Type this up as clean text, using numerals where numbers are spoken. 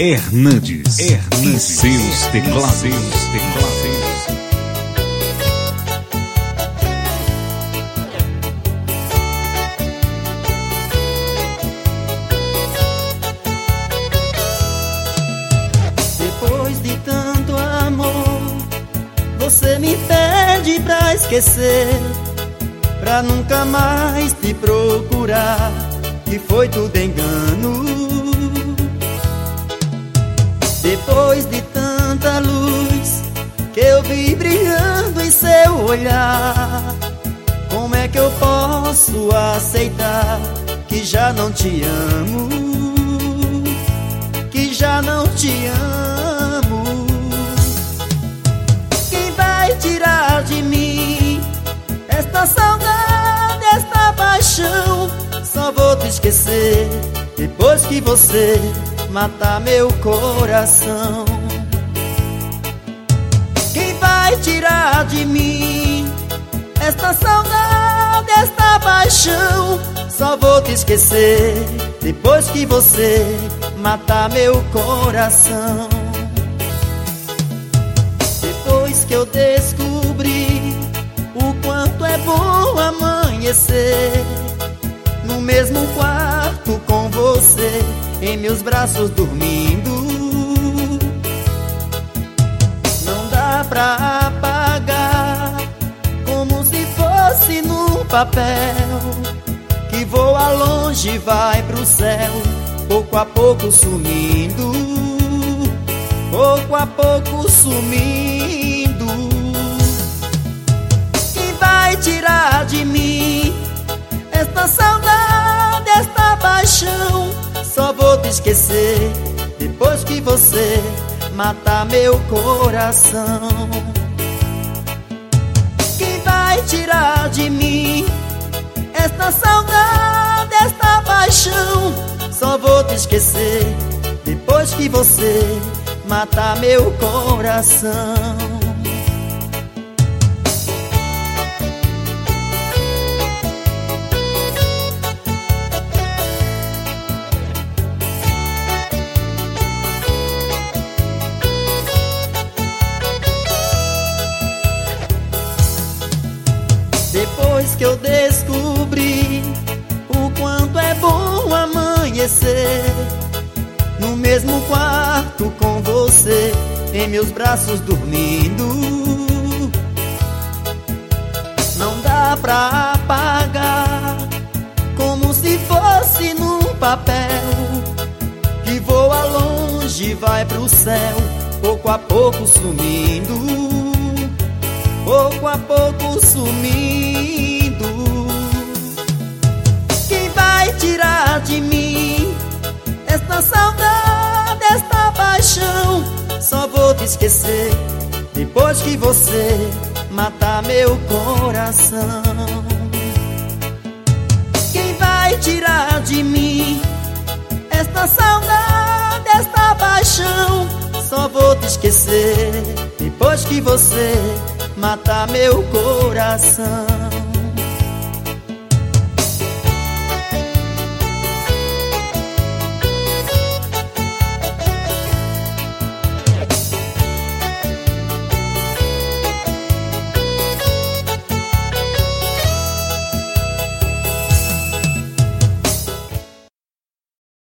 Hernandes e seus teclados. Depois de tanto amor, você me pede pra esquecer, pra nunca mais te procurar, que foi tudo engano. Depois de tanta luz que eu vi brilhando em seu olhar, como é que eu posso aceitar que já não te amo, que já não te amo? Quem vai tirar de mim esta saudade, esta paixão? Só vou te esquecer depois que você matar meu coração. Quem vai tirar de mim esta saudade, esta paixão? Só vou te esquecer depois que você matar meu coração. Depois que eu descobri o quanto é bom amanhecer no mesmo quarto com você, em meus braços dormindo, não dá pra apagar, como se fosse num papel que voa longe e vai pro céu, pouco a pouco sumindo, pouco a pouco sumindo. Quem vai tirar de mim esta saudade, esta paixão? Só vou te esquecer depois que você matar meu coração. Quem vai tirar de mim esta saudade, esta paixão? Só vou te esquecer depois que você matar meu coração. Depois que eu descobri o quanto é bom amanhecer no mesmo quarto com você, em meus braços dormindo, não dá pra apagar, como se fosse num papel que voa longe e vai pro céu, pouco a pouco sumindo, pouco a pouco sumindo. Quem vai tirar de mim esta saudade, esta paixão? Só vou te esquecer depois que você matar meu coração. Quem vai tirar de mim esta saudade, esta paixão? Só vou te esquecer depois que você matar meu coração.